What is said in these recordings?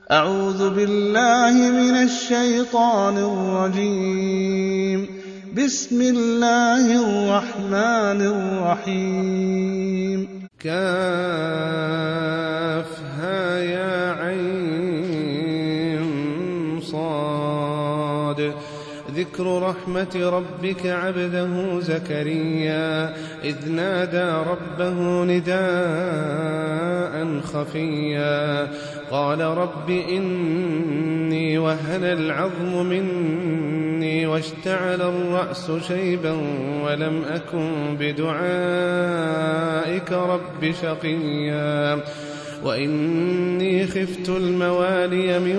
أعوذ بالله من الشيطان الرجيم. بسم الله الرحمن الرحيم. كافها يا عين صاد. ذكر رحمة ربك عبده زكريا إذ نادى ربه نداء خفيا قال رب إني وهن العظم مني واشتعل الرأس شيبا ولم أكن بدعائك رب شقيا وإني خفت الموالي من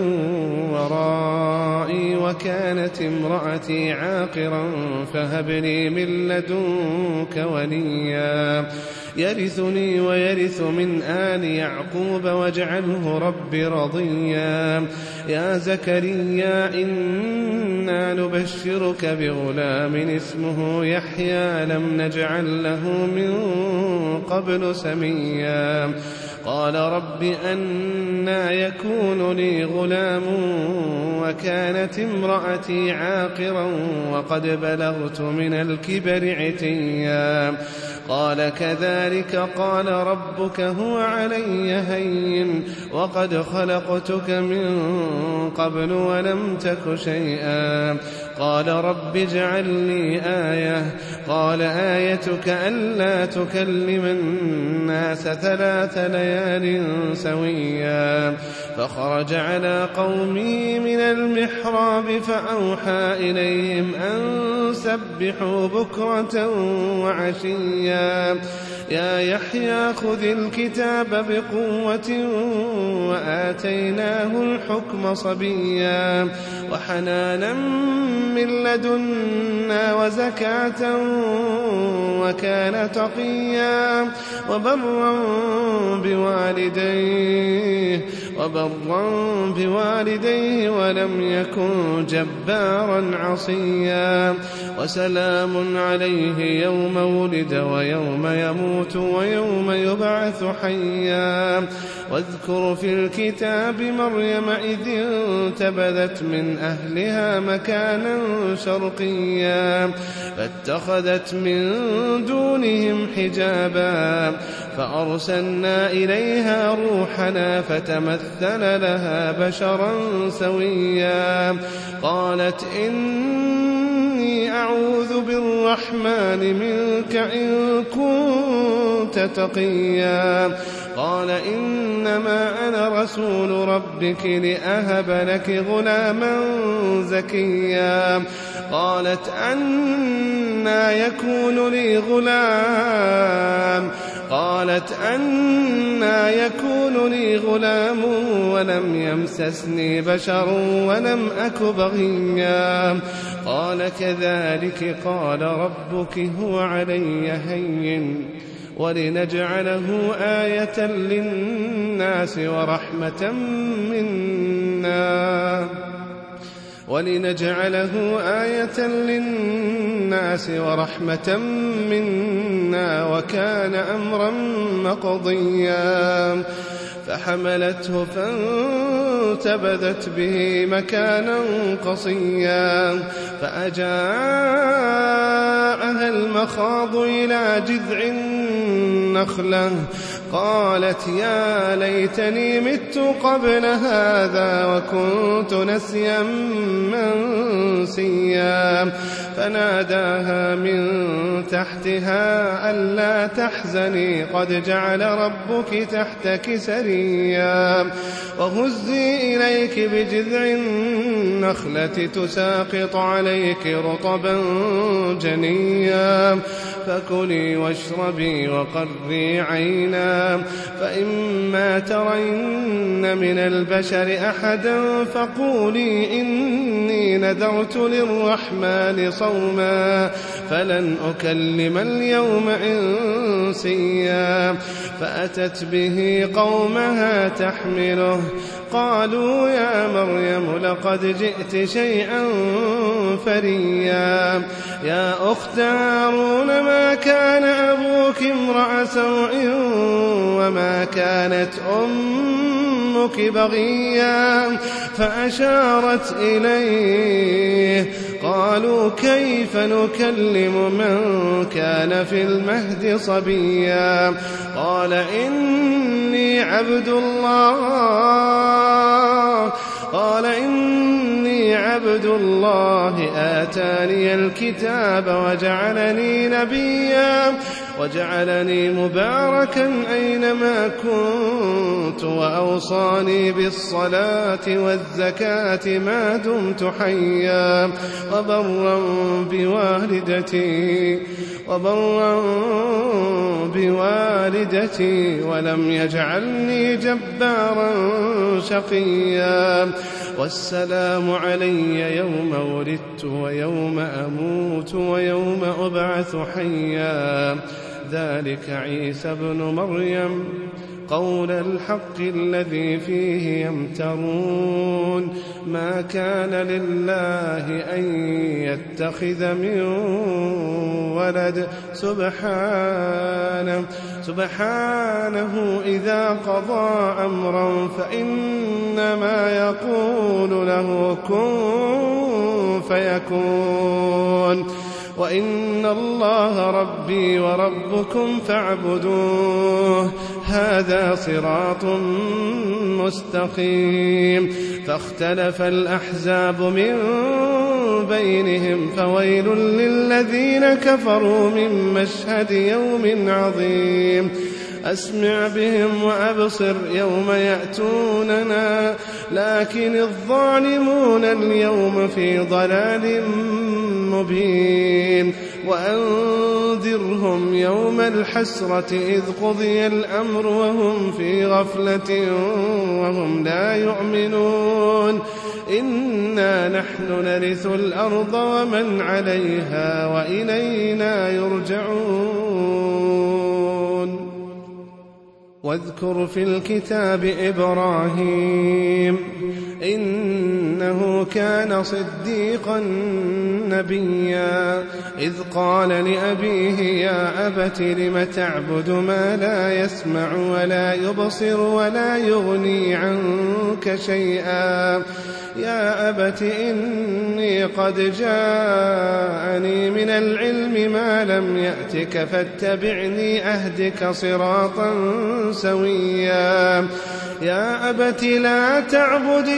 ورائي وكانت امرأتي عاقرا فهب لي من لدنك وليا يرثني ويرث من آل يعقوب واجعله رب رضيا. يا زكريا إنا نبشرك بغلام اسمه يحيى لم نجعل له من قبل سميا قال رب أنى يكون لي غلام وكانت امرأتي عاقرا وقد بلغت من الكبر عتيا قال كذلك قال ربك هو علي هين وقد خلقتك من قبل ولم تك شيئا قال رب اجعل لي آية قال آيتك ألا تكلم الناس 3 ليال سويا فخرج على قومه من المحراب فأوحى إليهم أن سبحوا بكرة وعشيا يا يحيى خذ الكتاب بقوة وآتيناه الحكم صبيا وحنانا من لدنا وزكاة وكان تقيا وبرا بوالديه ولم يكن جبارا عصيا وسلام عليه يوم ولد ويوم يموت ويوم يبعث حيا واذكر في الكتاب مريم إذ انتبذت من أهلها مكانا شرقيا فاتخذت من دونهم حجابا فأرسلنا إليها روحنا فتمثل لها بشرا سويا قالت إني أعوذ بالرحمن منك إن كنت تقيا قال إنما أنا رسول ربك لأهب لك غلاما زكيا قالت أنى يكون لي غلام ولم يمسسني بشر ولم أك بغيا قال كذلك قال ربك هو علي هين ولنجعله آية للناس ورحمة منا وكان أمرا مقضيا فحملته فانتبذت به مكانا قصيا فأجاءها المخاض إلى جذع النخلة قالت يا ليتني مت قبل هذا وكنت نسيا منسيا فناداها من تحتها ألا تحزني قد جعل ربك تحتك سريا وهزي إليك بجذع النخلة تساقط عليك رطبا جنيا فكلي واشربي وقري عينا فإما ترين من البشر أحدا فقولي إني نذرت للرحمن صوما فلن أكلم اليوم إنسيا فأتت به قومها تحمله قالوا يا مريم لقد جئت شيئا فريا يا أخت هارون ما كان أبوك امرأ سوء وما كانت أمك بغيا فأشارت إليه قالوا كيف نكلم من كان في المهد صبيا قال إني عبد الله آتاني الكتاب وجعلني نبيا وجعلني مباركا أينما كنت وأوصاني بالصلاة والزكاة ما دمت حيا وبرا بوالدتي ولم يجعلني جبارا شقيا والسلام علي يوم ولدت ويوم أموت ويوم أبعث حيا ذلك عيسى ابن مريم قول الحق الذي فيه يمترون ما كان لله أن يتخذ من ولد سبحانه إذا قضى أمرا فإنما يقول له كن فيكون وإن الله ربي وربكم فاعبدوه هذا صراط مستقيم فاختلف الأحزاب من بينهم فويل للذين كفروا من مشهد يوم عظيم أسمع بهم وأبصر يوم يأتوننا لكن الظالمون اليوم في ضلال مبين وأنذرهم يوم الحسرة إذ قضي الأمر وهم في غفلة وهم لا يؤمنون إنا نحن نرث الأرض ومن عليها وإلينا يرجعون واذكر في الكتاب إبراهيم إنه كان صديقا نبيا إذ قال لأبيه يا أبت لم تعبد ما لا يسمع ولا يبصر ولا يغني عنك شيئا يا أبت إني قد جاءني من العلم ما لم يأتك فاتبعني أهدك صراطا سويا يا أبت لا تعبد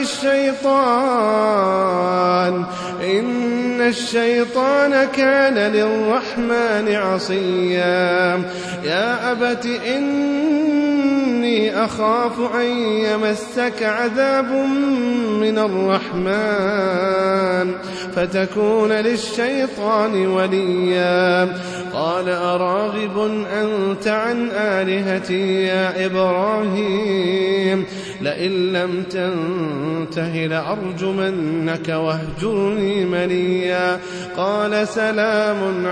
الشيطان إن الشيطان كان للرحمن عصيا يا أبت إني أخاف أن يمسك عذاب من الرحمن فتكون للشيطان وليا قال أراغب أنت عن آلهتي يا إبراهيم لئن لم تنته لأرجمنك واهجرني مليا قال سلام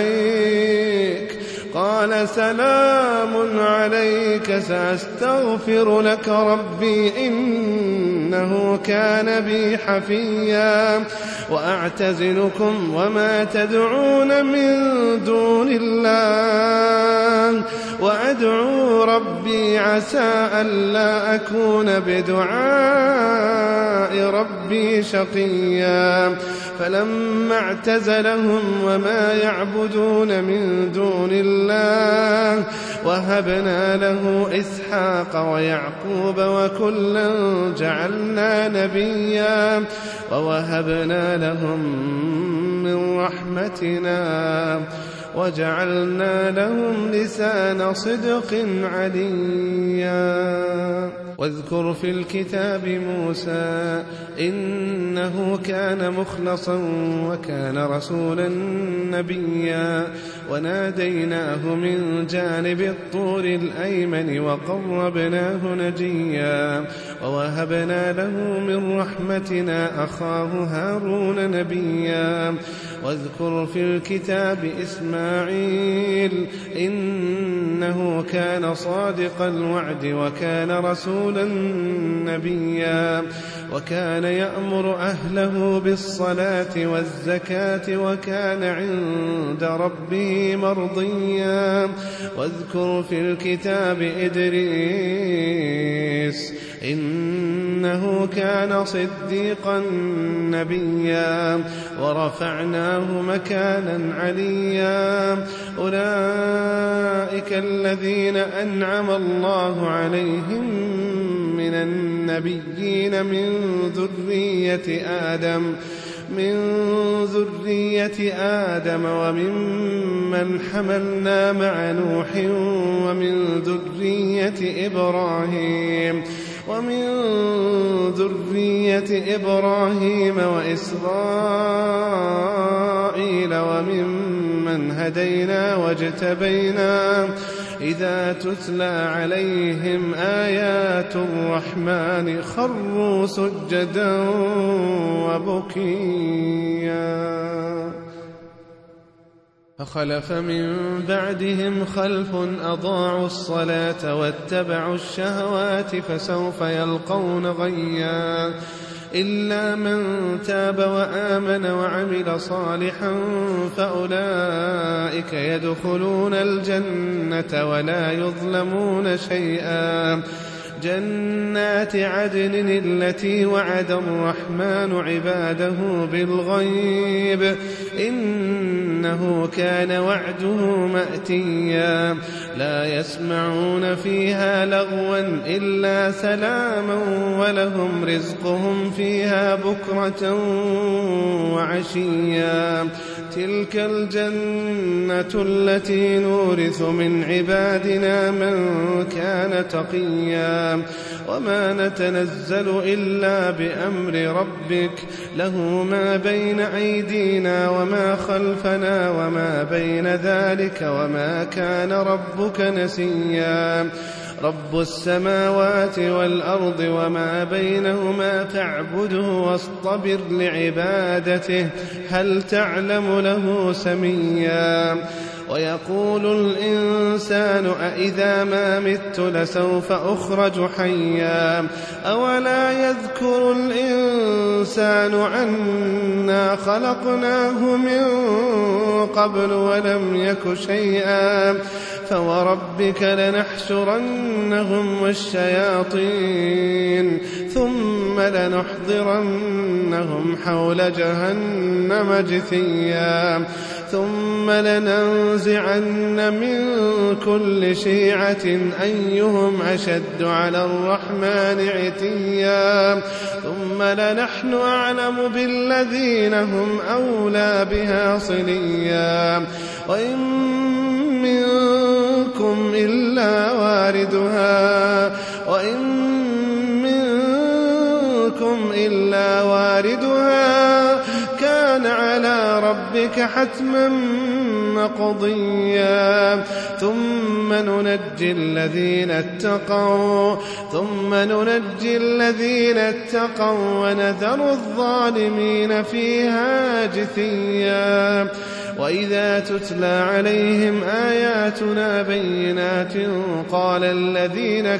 عليك سأستغفر لك ربي إنه كان بي حفيا وأعتزلكم وما تدعون من دون الله وأدعو ربي عسى ألا أكون بدعاء ربي شقيا فلما اعتزلهم وما يعبدون من دون الله وهبنا له إسحاق ويعقوب وكلا جعلنا نبيا ووهبنا لهم من رحمتنا وجعلنا لهم لسان صدق عليا واذكر في الكتاب موسى إنه كان مخلصا وكان رسولا نبيا وناديناه من جانب الطور الأيمن وقربناه نجيا ووهبنا له من رحمتنا أخاه هارون نبيا واذكر في الكتاب إسماعيل إنه كان صادق الوعد وكان رسولا نبيا وكان يأمر أهله بالصلاة والزكاة وكان عند ربه مرضيا واذكر في الكتاب إدريس إنه كان صديقا نبيا ورفعناه مكانا عليا أولئك الذين أنعم الله عليهم من النبيين من ذرية آدم وممن حملنا مع نوح ومن ذرية إبراهيم وإسرائيل وممن هدينا واجتبينا إذا تتلى عليهم آيات الرحمن خروا سجدا وبكيا فخلف من بعدهم خلف أضاعوا الصلاة واتبعوا الشهوات فسوف يلقون غيا إلا من تاب وآمن وعمل صالحا فأولئك يدخلون الجنة ولا يظلمون شيئا جنات عدن التي وعد الرحمن عباده بالغيب إنه كان وعده مأتيا لا يسمعون فيها لغوا إلا سلاما ولهم رزقهم فيها بكرة وعشيا تلك الجنة التي نورث من عبادنا من كان تقيا وما نتنزل إلا بأمر ربك له ما بين أيدينا وما خلفنا وما بين ذلك وما كان ربك نسيا رب السماوات والأرض وما بينهما فاعبده واصطبر لعبادته هل تعلم له سميا ويقول الإنسان أإذا ما مت لسوف أخرج حيا أولا يذكر الإنسان أنا خلقناه من قبل ولم يك شيئا فوربك لنحشرنهم والشياطين ثم لنحضرنهم حول جهنم جثيا ثم لننزعن من كل شيعة أيهم أشد على الرحمن عتيا ثم لنحن أعلم بالذين هم أولى بها صليا وإن منكم إلا واردها كان على ربك حتما مقضيا ثم ننجي الذين اتقوا ونذر الظالمين فيها جثيا وإذا تتلى عليهم آياتنا بينات قال الذين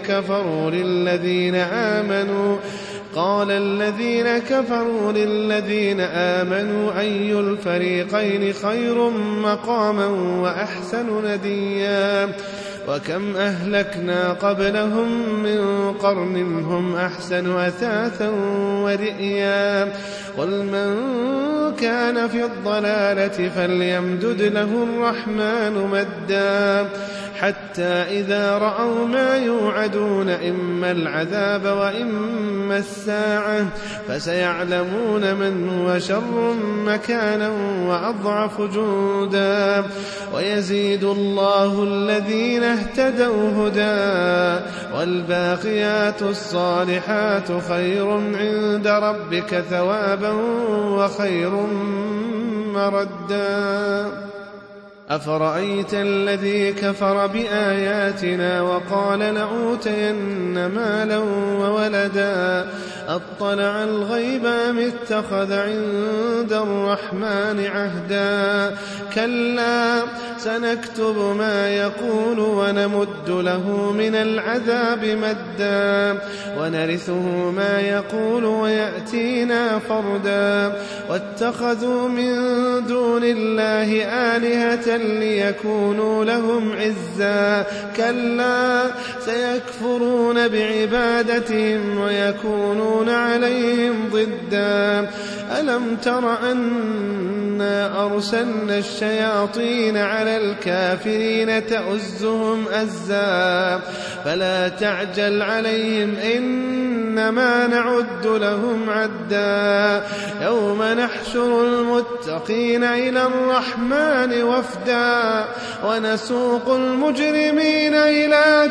كفروا للذين آمنوا أي الفريقين خير مقاما وأحسن نديا وكم أهلكنا قبلهم من قرن هم أحسن أثاثا ورئيا قل من كان في الضلالة فليمدد له الرحمن مدا حتى إذا رأوا ما يوعدون إما العذاب وإما الساعة فسيعلمون من هو شر مكانا وأضعف جندا ويزيد الله الذين اهتدوا هدى والباقيات الصالحات خير عند ربك ثوابا وخير مردا أفرأيت الذي كفر بآياتنا وقال لأوتين مالا وولدا أطلع الغيب أم اتخذ عند الرحمن عهدا كلا سنكتب ما يقول ونمد له من العذاب مدا ونرثه ما يقول ويأتينا فردا واتخذوا من دون الله آلهة ليكونوا لهم عزا كلا سيكفرون بعبادتهم ويكونون عليهم ضدا ألم تر أنا أرسلنا الشياطين على الكافرين تؤزهم أزا فلا تعجل عليهم إنما نعد لهم عدا يوم نحشر المتقين إلى الرحمن وفدا ونسوق المجرمين إلى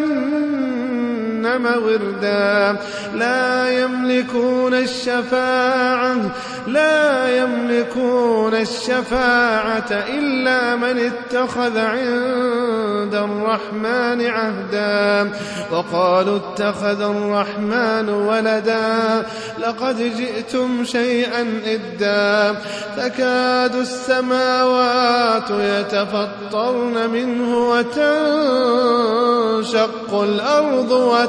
جهنم وردا لا يملكون الشفاعة إلا من اتخذ عند الرحمن عهدا وقالوا اتخذ الرحمن ولدا لقد جئتم شيئا إدا تكاد السماوات يتفطرن منه وتنشق الأرض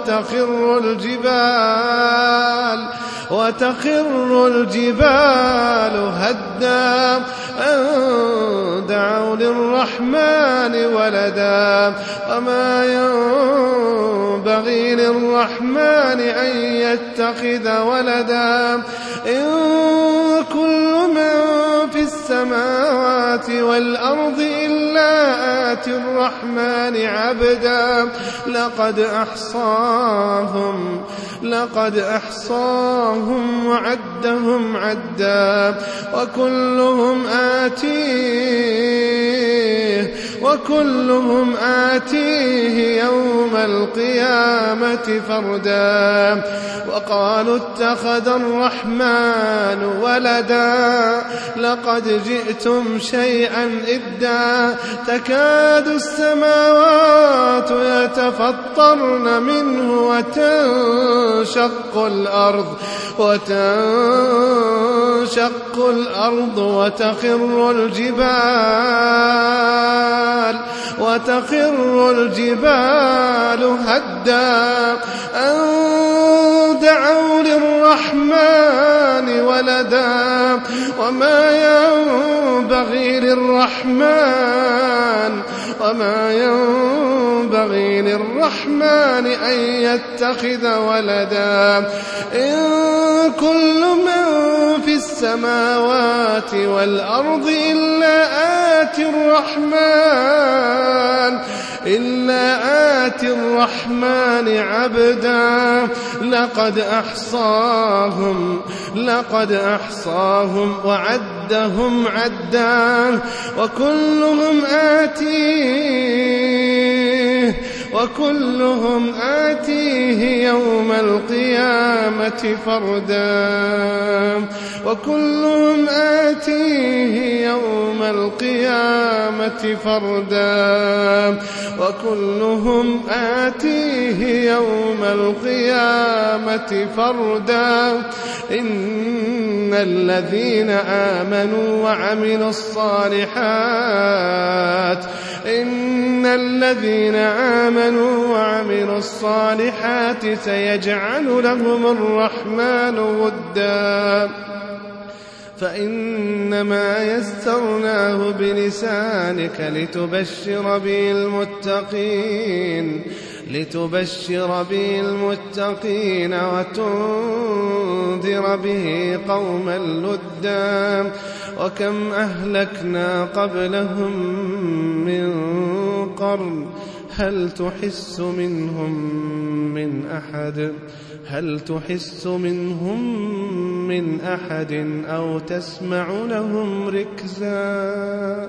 وتخر الجبال هدا أن دعوا للرحمن ولدا وما ينبغي للرحمن أن يتخذ ولدا إن كل من في السماوات والأرض إلا آتي الرحمن عبدا لقد أحصاهم وعدهم عدا وكلهم آتيه يوم القيامة فردا وقالوا اتخذ الرحمن ولدا لقد جئتم شيئا إدا تكاد السماوات يتفطرن منه وتنشق الأرض وتخر الجبال هدا أن دعوا للرحمن ولدا وما ينبغي للرحمن أن يتخذ ولدا إن كل من في السماوات والأرض إلا آتي الرحمن عبدا لقد أحصاهم وعدهم عدا وكلهم آتيه يوم القيامة فردا إن الذين آمنوا وعملوا الصالحات سيجعل لهم الرحمن ودا فإنما يسرناه بلسانك لتبشر به المتقين وتنذر به قوما لدا وكم أهلكنا قبلهم من قرن هل تحس منهم من أحد أو تسمع لهم ركزا